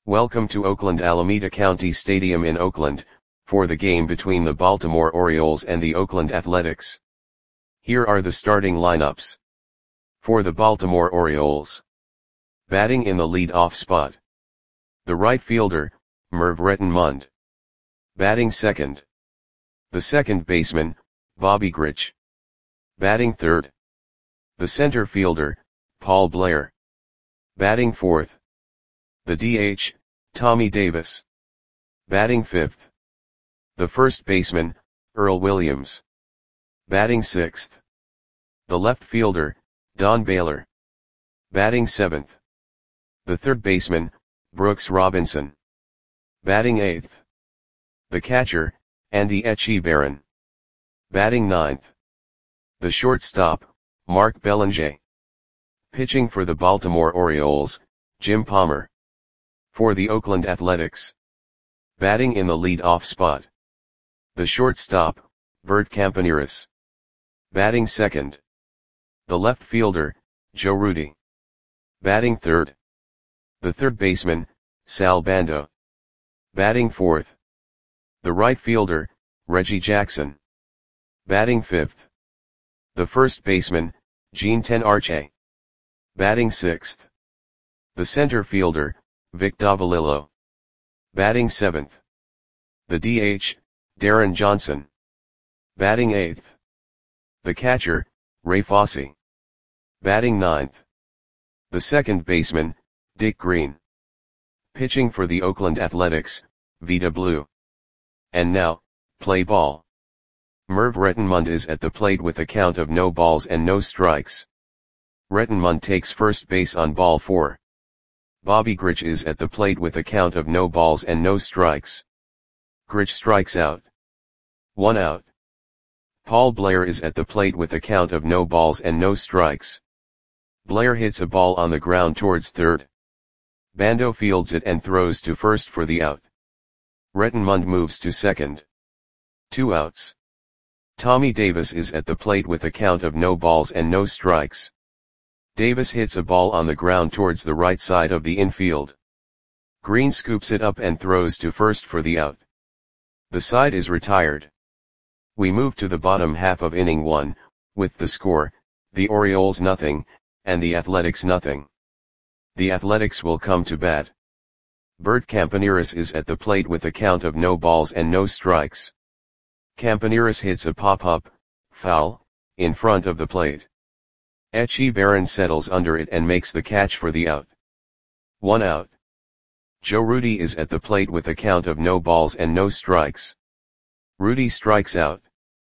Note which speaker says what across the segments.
Speaker 1: Welcome to Oakland Alameda County Stadium in Oakland, for the game between the Baltimore Orioles and the Oakland Athletics. Here are the starting lineups. For the Baltimore Orioles. Batting in the lead-off spot. The right fielder, Merv Rettenmund. Batting second. The second baseman, Bobby Grich. Batting third. The center fielder, Paul Blair. Batting fourth. The DH, Tommy Davis. Batting fifth. The first baseman, Earl Williams. Batting sixth. The left fielder, Don Baylor. Batting seventh. The third baseman, Brooks Robinson. Batting eighth. The catcher, Andy Etchebarren. Batting ninth. The shortstop, Mark Belanger. Pitching for the Baltimore Orioles, Jim Palmer. For the Oakland Athletics. Batting in the lead-off spot. The shortstop, Bert Campaneris. Batting second. The left fielder, Joe Rudi. Batting third. The third baseman, Sal Bando. Batting fourth. The right fielder, Reggie Jackson. Batting fifth. The first baseman, Gene Tenarche. Batting sixth. The center fielder, Vic Davalillo. Batting seventh. The DH, Darren Johnson. Batting eighth. The catcher, Ray Fosse. Batting ninth. The second baseman, Dick Green. Pitching for the Oakland Athletics, Vida Blue. And now, play ball. Merv Rettenmund is at the plate with a count of no balls and no strikes. Rettenmund takes first base on ball 4. Bobby Grich is at the plate with a count of no balls and no strikes. Grich strikes out. 1 out. Paul Blair is at the plate with a count of no balls and no strikes. Blair hits a ball on the ground towards third. Bando fields it and throws to first for the out. Rettenmund moves to second. 2 outs. Tommy Davis is at the plate with a count of no balls and no strikes. Davis hits a ball on the ground towards the right side of the infield. Green scoops it up and throws to first for the out. The side is retired. We move to the bottom half of inning 1, with the score, the Orioles nothing, and the Athletics nothing. The Athletics will come to bat. Bert Campaneris is at the plate with a count of no balls and no strikes. Campaneris hits a pop-up, foul, in front of the plate. Etchebarren settles under it and makes the catch for the out. 1 out. Joe Rudi is at the plate with a count of no balls and no strikes. Rudi strikes out.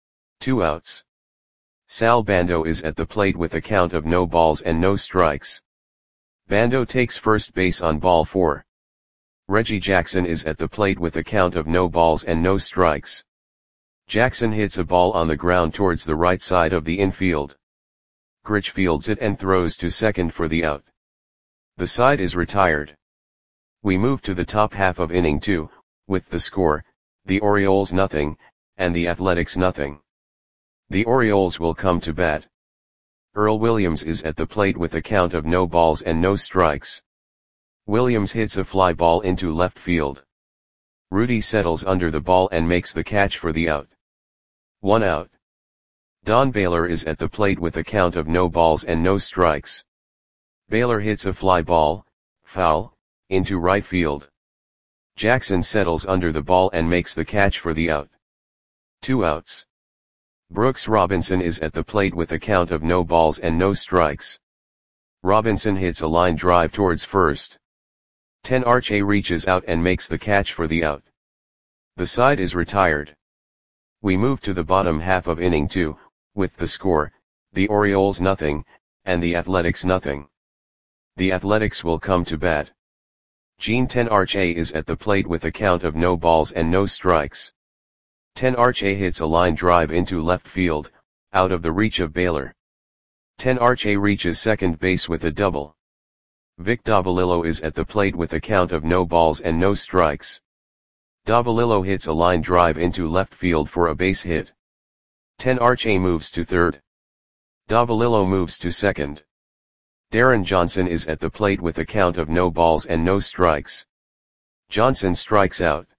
Speaker 1: 2 outs. Sal Bando is at the plate with a count of no balls and no strikes. Bando takes first base on ball 4. Reggie Jackson is at the plate with a count of no balls and no strikes. Jackson hits a ball on the ground towards the right side of the infield. Grich fields it and throws to second for the out. The side is retired. We move to the top half of inning 2, with the score, the Orioles nothing, and the Athletics nothing. The Orioles will come to bat. Earl Williams is at the plate with a count of no balls and no strikes. Williams hits a fly ball into left field. Rudi settles under the ball and makes the catch for the out. 1 out. Don Baylor is at the plate with a count of no balls and no strikes. Baylor hits a fly ball, foul, into right field. Jackson settles under the ball and makes the catch for the out. 2 outs. Brooks Robinson is at the plate with a count of no balls and no strikes. Robinson hits a line drive towards first. Tenarche reaches out and makes the catch for the out. The side is retired. We move to the bottom half of inning 2, with the score, the Orioles nothing, and the Athletics nothing. The Athletics will come to bat. Gene Tenarche is at the plate with a count of no balls and no strikes. Tenarche hits a line drive into left field, out of the reach of Baylor. Tenarche reaches second base with a double. Vic Davalillo is at the plate with a count of no balls and no strikes. Davalillo hits a line drive into left field for a base hit. Tenarche moves to third. Davalillo moves to second. Darren Johnson is at the plate with a count of no balls and no strikes. Johnson strikes out.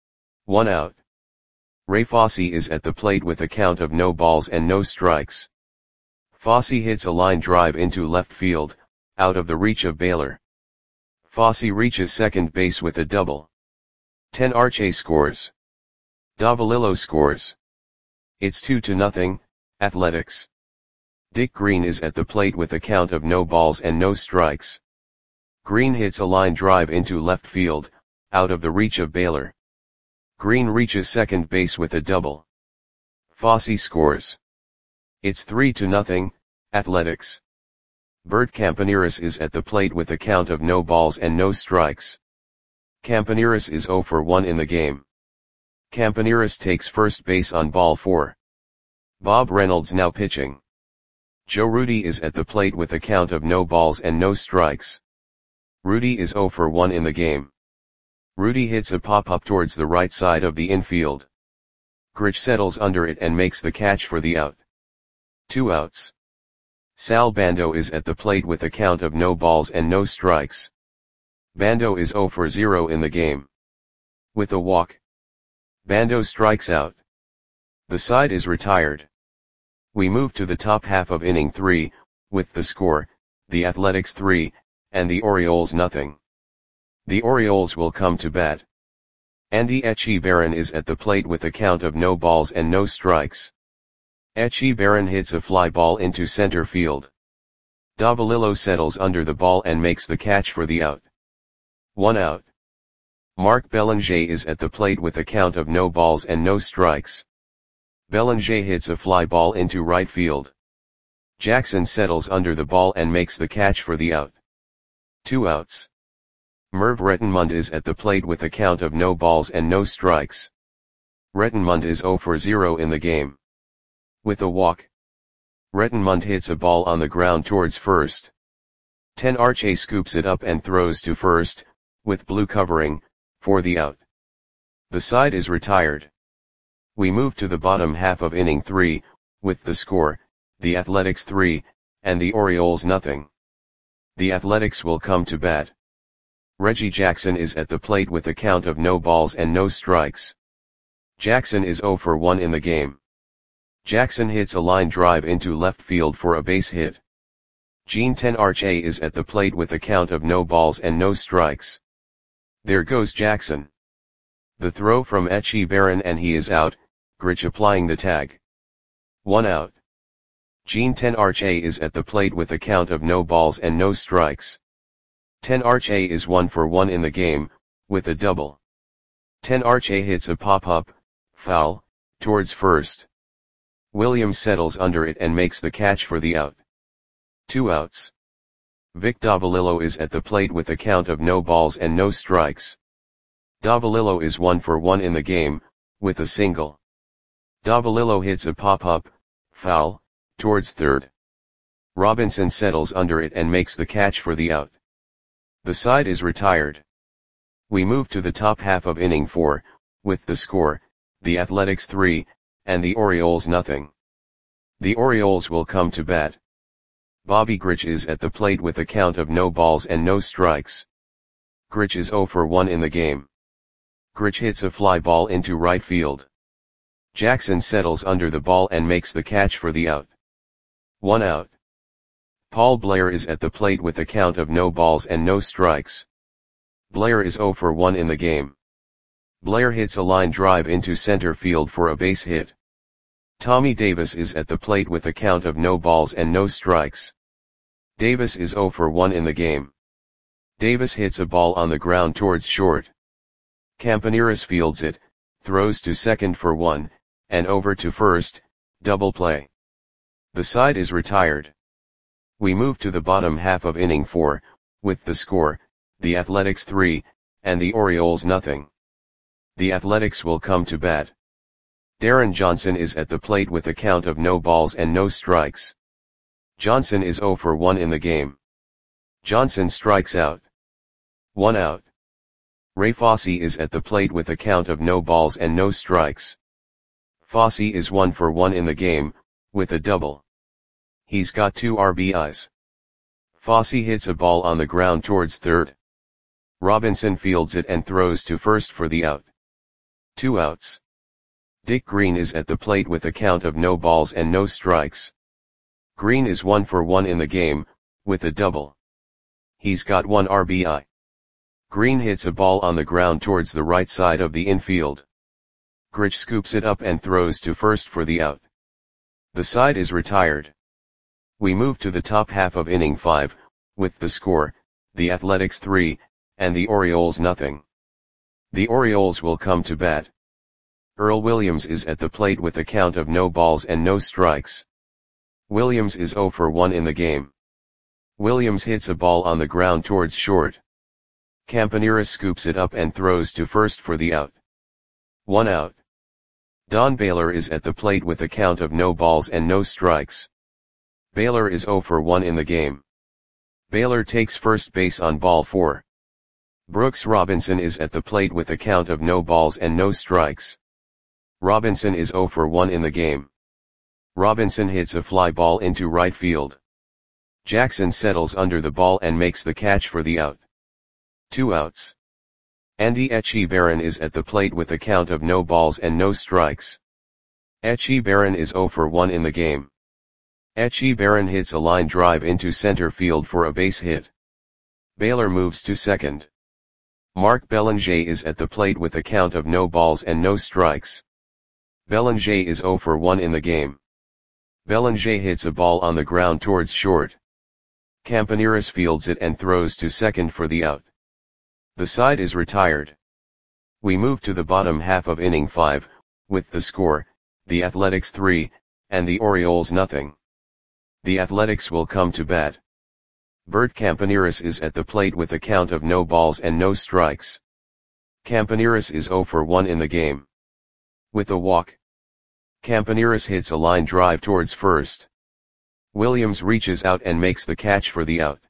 Speaker 1: 1 out. Ray Fosse is at the plate with a count of no balls and no strikes. Fosse hits a line drive into left field, out of the reach of Baylor. Fosse reaches second base with a double. 10 Arce scores. Davalillo scores. It's 2-0, Athletics. Dick Green is at the plate with a count of no balls and no strikes. Green hits a line drive into left field, out of the reach of Baylor. Green reaches second base with a double. Fosse scores. It's 3-0, Athletics. Bert Campaneris is at the plate with a count of no balls and no strikes. Campaneris is 0 for 1 in the game. Campaneris takes first base on ball 4. Bob Reynolds now pitching. Joe Rudi is at the plate with a count of no balls and no strikes. Rudi is 0 for 1 in the game. Rudi hits a pop-up towards the right side of the infield. Grich settles under it and makes the catch for the out. 2 outs. Sal Bando is at the plate with a count of no balls and no strikes. Bando is 0 for 0 in the game. With a walk, Bando strikes out. The side is retired. We move to the top half of inning 3, with the score, the Athletics 3, and the Orioles nothing. The Orioles will come to bat. Andy Etchebarren is at the plate with a count of no balls and no strikes. Etchebarren hits a fly ball into center field. Davalillo settles under the ball and makes the catch for the out. 1 out. Mark Belanger is at the plate with a count of no balls and no strikes. Belanger hits a fly ball into right field. Jackson settles under the ball and makes the catch for the out. 2 outs. Merv Rettenmund is at the plate with a count of no balls and no strikes. Rettenmund is 0 for 0 in the game. With a walk, Rettenmund hits a ball on the ground towards first. 10 Arce scoops it up and throws to first, with blue covering, for the out. The side is retired. We move to the bottom half of inning 3, with the score, the Athletics 3, and the Orioles nothing. The Athletics will come to bat. Reggie Jackson is at the plate with a count of no balls and no strikes. Jackson is 0 for 1 in the game. Jackson hits a line drive into left field for a base hit. Gene 10 Arce is at the plate with a count of no balls and no strikes. There goes Jackson. The throw from Etchebarren and he is out, Grich applying the tag. 1 out. Gene 10 Arce is at the plate with a count of no balls and no strikes. 10 Arce is 1 for 1 in the game, with a double. 10 Arce hits a pop-up, foul, towards first. Williams settles under it and makes the catch for the out. 2 outs. Vic Davalillo is at the plate with a count of no balls and no strikes. Davalillo is 1 for 1 in the game, with a single. Davalillo hits a pop-up, foul, towards third. Robinson settles under it and makes the catch for the out. The side is retired. We move to the top half of inning 4, with the score, the Athletics 3, and the Orioles nothing. The Orioles will come to bat. Bobby Grich is at the plate with a count of no balls and no strikes. Grich is 0 for 1 in the game. Grich hits a fly ball into right field. Jackson settles under the ball and makes the catch for the out. 1 out. Paul Blair is at the plate with a count of no balls and no strikes. Blair is 0 for 1 in the game. Blair hits a line drive into center field for a base hit. Tommy Davis is at the plate with a count of no balls and no strikes. Davis is 0 for 1 in the game. Davis hits a ball on the ground towards short. Campaneris fields it, throws to second for 1, and over to first, double play. The side is retired. We move to the bottom half of inning 4, with the score, the Athletics 3, and the Orioles nothing. The Athletics will come to bat. Darren Johnson is at the plate with a count of no balls and no strikes. Johnson is 0 for 1 in the game. Johnson strikes out. 1 out. Ray Fosse is at the plate with a count of no balls and no strikes. Fosse is 1 for 1 in the game, with a double. He's got 2 RBIs. Fosse hits a ball on the ground towards third. Robinson fields it and throws to first for the out. 2 outs. Dick Green is at the plate with a count of no balls and no strikes. Green is 1 for 1 in the game, with a double. He's got 1 RBI. Green hits a ball on the ground towards the right side of the infield. Grich scoops it up and throws to first for the out. The side is retired. We move to the top half of inning 5, with the score, the Athletics 3, and the Orioles nothing. The Orioles will come to bat. Earl Williams is at the plate with a count of no balls and no strikes. Williams is 0 for 1 in the game. Williams hits a ball on the ground towards short. Campaneris scoops it up and throws to first for the out. 1 out. Don Baylor is at the plate with a count of no balls and no strikes. Baylor is 0 for 1 in the game. Baylor takes first base on ball 4. Brooks Robinson is at the plate with a count of no balls and no strikes. Robinson is 0 for 1 in the game. Robinson hits a fly ball into right field. Jackson settles under the ball and makes the catch for the out. 2 outs. Andy Etchebarren is at the plate with a count of no balls and no strikes. Etchebarren is 0 for 1 in the game. Etchebarren hits a line drive into center field for a base hit. Baylor moves to second. Mark Belanger is at the plate with a count of no balls and no strikes. Belanger is 0 for 1 in the game. Belanger hits a ball on the ground towards short. Campaneris fields it and throws to second for the out. The side is retired. We move to the bottom half of inning 5, with the score, the Athletics 3, and the Orioles nothing. The Athletics will come to bat. Bert Campaneris is at the plate with a count of no balls and no strikes. Campaneris is 0 for 1 in the game. With a walk. Campaneris hits a line drive towards first. Williams reaches out and makes the catch for the out.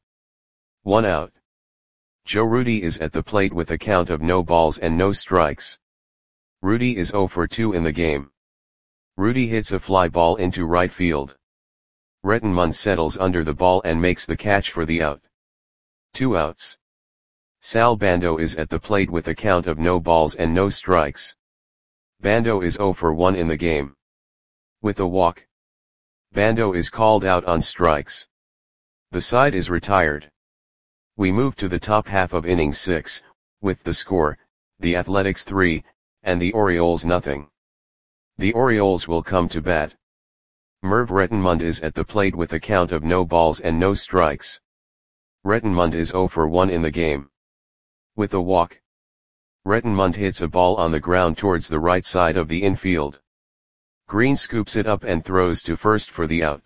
Speaker 1: 1 out. Joe Rudi is at the plate with a count of no balls and no strikes. Rudi is 0 for 2 in the game. Rudi hits a fly ball into right field. Rettenmund settles under the ball and makes the catch for the out. 2 outs. Sal Bando is at the plate with a count of no balls and no strikes. Bando is 0 for 1 in the game. With a walk. Bando is called out on strikes. The side is retired. We move to the top half of inning 6, with the score, the Athletics 3, and the Orioles nothing. The Orioles will come to bat. Merv Rettenmund is at the plate with a count of no balls and no strikes. Rettenmund is 0 for 1 in the game. With a walk. Rettenmund hits a ball on the ground towards the right side of the infield. Green scoops it up and throws to first for the out.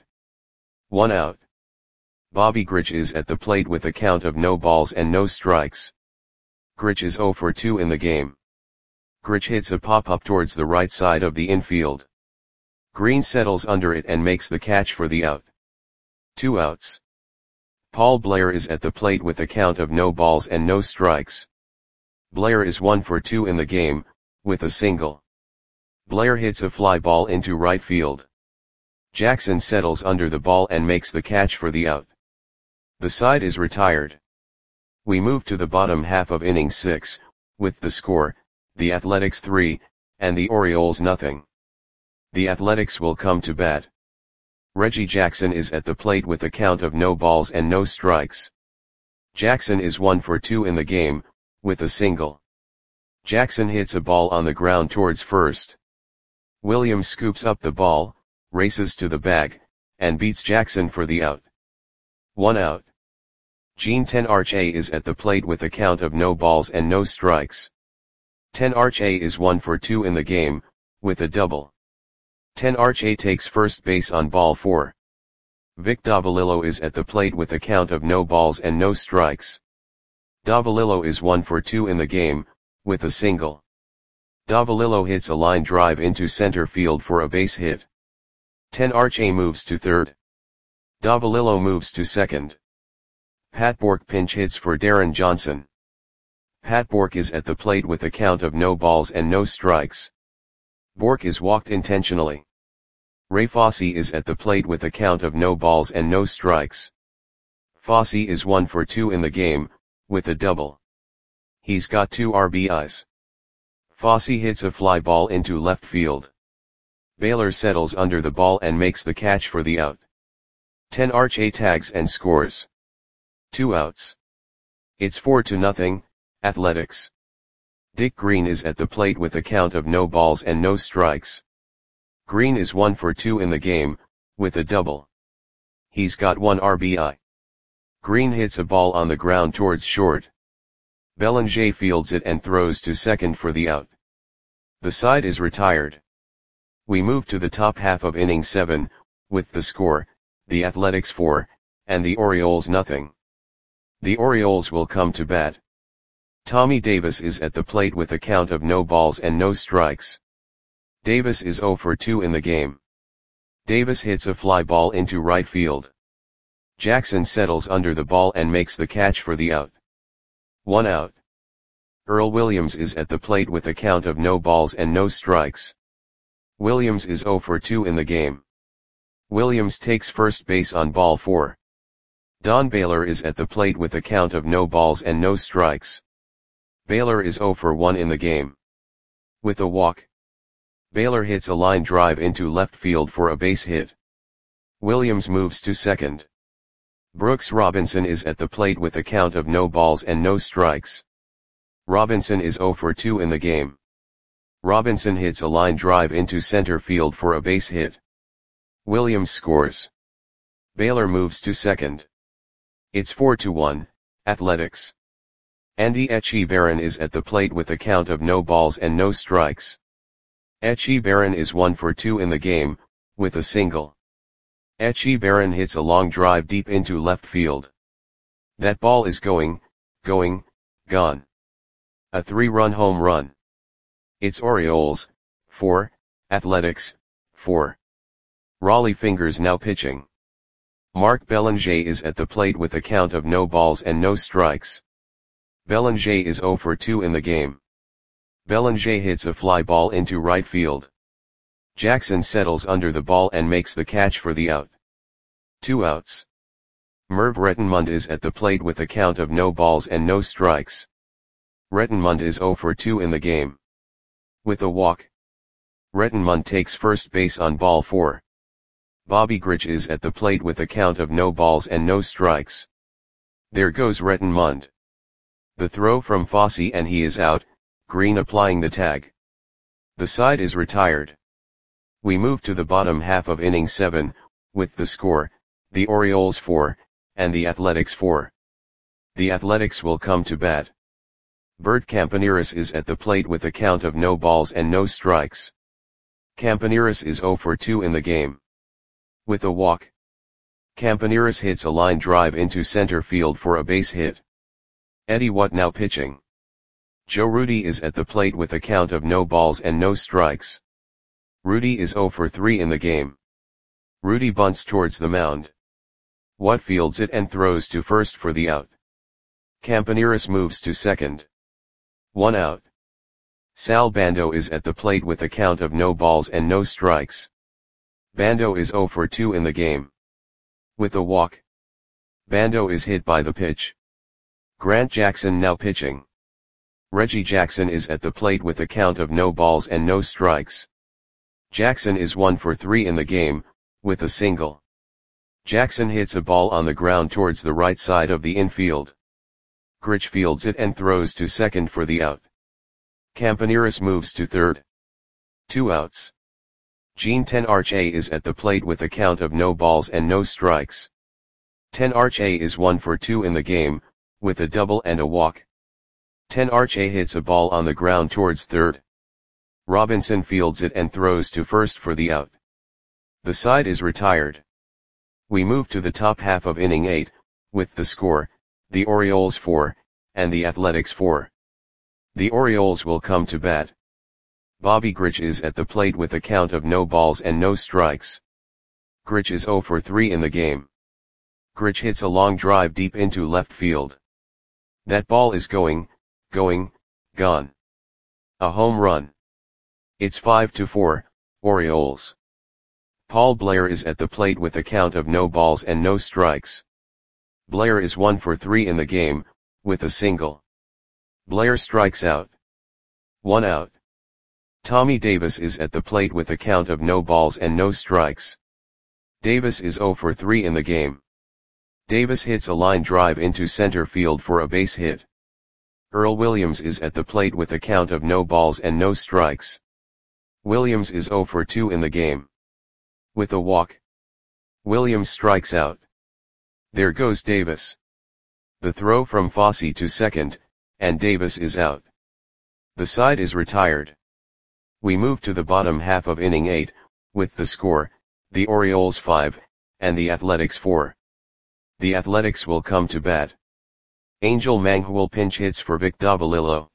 Speaker 1: 1 out. Bobby Grich is at the plate with a count of no balls and no strikes. Grich is 0 for 2 in the game. Grich hits a pop-up towards the right side of the infield. Green settles under it and makes the catch for the out. 2 outs. Paul Blair is at the plate with a count of no balls and no strikes. Blair is 1 for 2 in the game, with a single. Blair hits a fly ball into right field. Jackson settles under the ball and makes the catch for the out. The side is retired. We move to the bottom half of inning 6, with the score, the Athletics 3, and the Orioles nothing. The Athletics will come to bat. Reggie Jackson is at the plate with a count of no balls and no strikes. Jackson is 1 for 2 in the game, with a single. Jackson hits a ball on the ground towards first. Williams scoops up the ball, races to the bag, and beats Jackson for the out. 1 out. Gene Tenarche is at the plate with a count of no balls and no strikes. Tenarche is 1 for 2 in the game, with a double. Tenarche takes first base on ball 4. Vic Davalillo is at the plate with a count of no balls and no strikes. Davalillo is 1 for 2 in the game, with a single. Davalillo hits a line drive into center field for a base hit. Tenarche moves to third. Davalillo moves to second. Pat Bork pinch hits for Darren Johnson. Pat Bork is at the plate with a count of no balls and no strikes. Bork is walked intentionally. Ray Fosse is at the plate with a count of no balls and no strikes. Fosse is 1 for 2 in the game, with a double. He's got 2 RBIs. Fosse hits a fly ball into left field. Baylor settles under the ball and makes the catch for the out. 10 Arche tags and scores. 2 outs. It's 4-0, Athletics. Dick Green is at the plate with a count of no balls and no strikes. Green is 1 for 2 in the game, with a double. He's got 1 RBI. Green hits a ball on the ground towards short. Belanger fields it and throws to second for the out. The side is retired. We move to the top half of inning 7, with the score, the Athletics 4, and the Orioles nothing. The Orioles will come to bat. Tommy Davis is at the plate with a count of no balls and no strikes. Davis is 0 for 2 in the game. Davis hits a fly ball into right field. Jackson settles under the ball and makes the catch for the out. 1 out. Earl Williams is at the plate with a count of no balls and no strikes. Williams is 0 for 2 in the game. Williams takes first base on ball 4. Don Baylor is at the plate with a count of no balls and no strikes. Baylor is 0 for 1 in the game. With a walk. Baylor hits a line drive into left field for a base hit. Williams moves to second. Brooks Robinson is at the plate with a count of no balls and no strikes. Robinson is 0 for 2 in the game. Robinson hits a line drive into center field for a base hit. Williams scores. Baylor moves to second. It's 4-1, Athletics. Andy Etchebarren is at the plate with a count of no balls and no strikes. Etchebarren is 1 for 2 in the game, with a single. Etchebarren hits a long drive deep into left field. That ball is going, gone. A 3-run home run. It's Orioles, 4, Athletics, 4. Raleigh Fingers now pitching. Mark Belanger is at the plate with a count of no balls and no strikes. Belanger is 0 for 2 in the game. Belanger hits a fly ball into right field. Jackson settles under the ball and makes the catch for the out. 2 outs. Merv Rettenmund is at the plate with a count of no balls and no strikes. Rettenmund is 0 for 2 in the game. With a walk. Rettenmund takes first base on ball 4. Bobby Grich is at the plate with a count of no balls and no strikes. There goes Rettenmund. The throw from Fosse and he is out, Green applying the tag. The side is retired. We move to the bottom half of inning 7, with the score, the Orioles 4, and the Athletics 4. The Athletics will come to bat. Bert Campaneris is at the plate with a count of no balls and no strikes. Campaneris is 0 for 2 in the game. With a walk. Campaneris hits a line drive into center field for a base hit. Eddie Watt now pitching. Joe Rudi is at the plate with a count of no balls and no strikes. Rudi is 0 for 3 in the game. Rudi bunts towards the mound. Watt fields it and throws to first for the out. Campaneris moves to second. 1 out. Sal Bando is at the plate with a count of no balls and no strikes. Bando is 0 for 2 in the game. With a walk. Bando is hit by the pitch. Grant Jackson now pitching. Reggie Jackson is at the plate with a count of no balls and no strikes. Jackson is 1 for 3 in the game, with a single. Jackson hits a ball on the ground towards the right side of the infield. Grich fields it and throws to second for the out. Campaneris moves to third. 2 outs. Jean Tenarche is at the plate with a count of no balls and no strikes. Tenarche is 1 for 2 in the game, with a double and a walk. Tenarche hits a ball on the ground towards third. Robinson fields it and throws to first for the out. The side is retired. We move to the top half of inning 8, with the score, the Orioles 4, and the Athletics 4. The Orioles will come to bat. Bobby Grich is at the plate with a count of no balls and no strikes. Grich is 0 for 3 in the game. Grich hits a long drive deep into left field. That ball is going, gone. A home run. It's 5-4, Orioles. Paul Blair is at the plate with a count of no balls and no strikes. Blair is 1 for 3 in the game, with a single. Blair strikes out. 1 out. Tommy Davis is at the plate with a count of no balls and no strikes. Davis is 0 for 3 in the game. Davis hits a line drive into center field for a base hit. Earl Williams is at the plate with a count of no balls and no strikes. Williams is 0 for 2 in the game. With a walk, Williams strikes out. There goes Davis. The throw from Fosse to second, and Davis is out. The side is retired. We move to the bottom half of inning 8, with the score, the Orioles 5, and the Athletics 4. The Athletics will come to bat. Angel Manghul pinch hits for Vic Davalillo.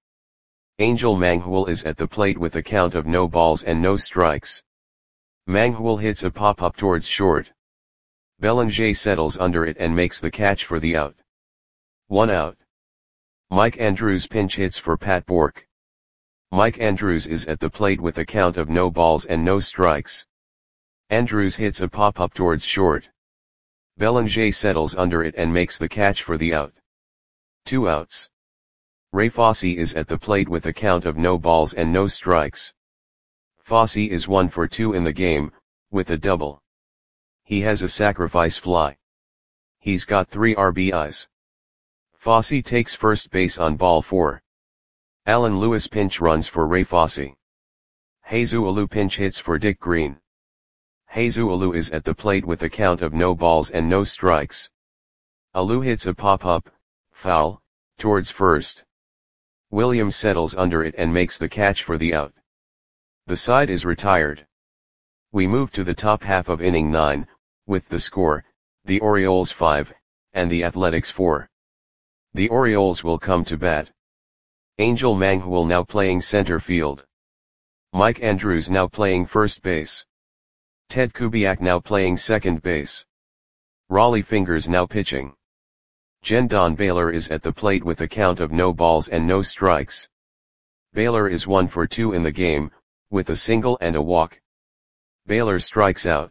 Speaker 1: Angel Manghul is at the plate with a count of no balls and no strikes. Manghul hits a pop-up towards short. Belanger settles under it and makes the catch for the out. 1 out. Mike Andrews pinch hits for Pat Bourque. Mike Andrews is at the plate with a count of no balls and no strikes. Andrews hits a pop-up towards short. Belanger settles under it and makes the catch for the out. 2 outs. Ray Fosse is at the plate with a count of no balls and no strikes. Fosse is 1 for 2 in the game, with a double. He has a sacrifice fly. He's got 3 RBIs. Fosse takes first base on ball 4. Alan Lewis pinch runs for Ray Fosse. Jesus Alou pinch hits for Dick Green. Jesus Alou is at the plate with a count of no balls and no strikes. Alou hits a pop-up, foul, towards first. Williams settles under it and makes the catch for the out. The side is retired. We move to the top half of inning 9, with the score, the Orioles 5, and the Athletics 4. The Orioles will come to bat. Angel Manghul now playing center field. Mike Andrews now playing first base. Ted Kubiak now playing second base. Raleigh Fingers now pitching. Jendon Baylor is at the plate with a count of no balls and no strikes. Baylor is 1 for 2 in the game, with a single and a walk. Baylor strikes out.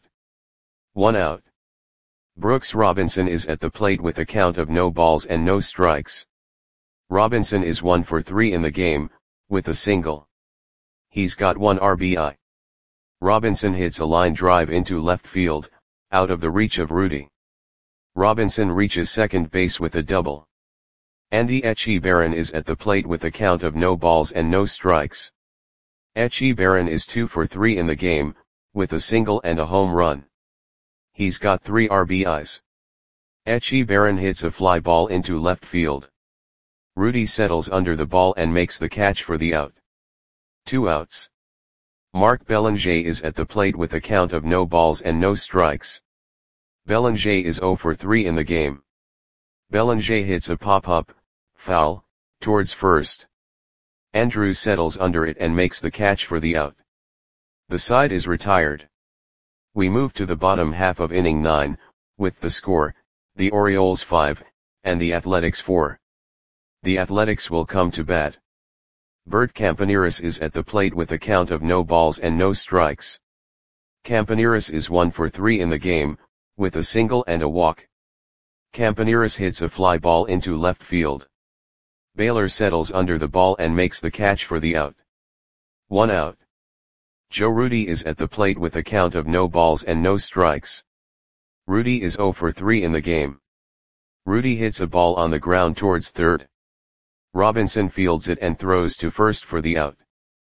Speaker 1: 1 out. Brooks Robinson is at the plate with a count of no balls and no strikes. Robinson is 1 for 3 in the game, with a single. He's got 1 RBI. Robinson hits a line drive into left field, out of the reach of Rudy. Robinson reaches second base with a double. Andy Etchebarren is at the plate with a count of no balls and no strikes. Etchebarren is 2 for 3 in the game, with a single and a home run. He's got 3 RBIs. Etchebarren hits a fly ball into left field. Rudy settles under the ball and makes the catch for the out. 2 outs. Mark Belanger is at the plate with a count of no balls and no strikes. Belanger is 0 for 3 in the game. Belanger hits a pop-up, foul, towards first. Andrews settles under it and makes the catch for the out. The side is retired. We move to the bottom half of inning 9, with the score, the Orioles 5, and the Athletics 4. The Athletics will come to bat. Bert Campaneris is at the plate with a count of no balls and no strikes. Campaneris is 1 for 3 in the game, with a single and a walk. Campaneris hits a fly ball into left field. Baylor settles under the ball and makes the catch for the out. 1 out. Joe Rudy is at the plate with a count of no balls and no strikes. Rudy is 0 for 3 in the game. Rudy hits a ball on the ground towards third. Robinson fields it and throws to first for the out.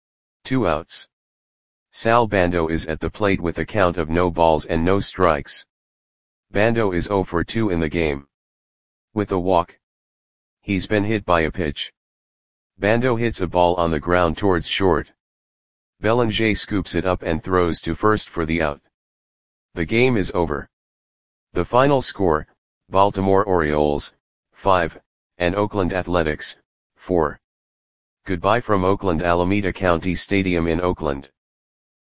Speaker 1: 2 outs. Sal Bando is at the plate with a count of no balls and no strikes. Bando is 0 for 2 in the game. With a walk. He's been hit by a pitch. Bando hits a ball on the ground towards short. Belanger scoops it up and throws to first for the out. The game is over. The final score, Baltimore Orioles, 5, and Oakland Athletics, 4. Goodbye from Oakland Alameda County Stadium in Oakland.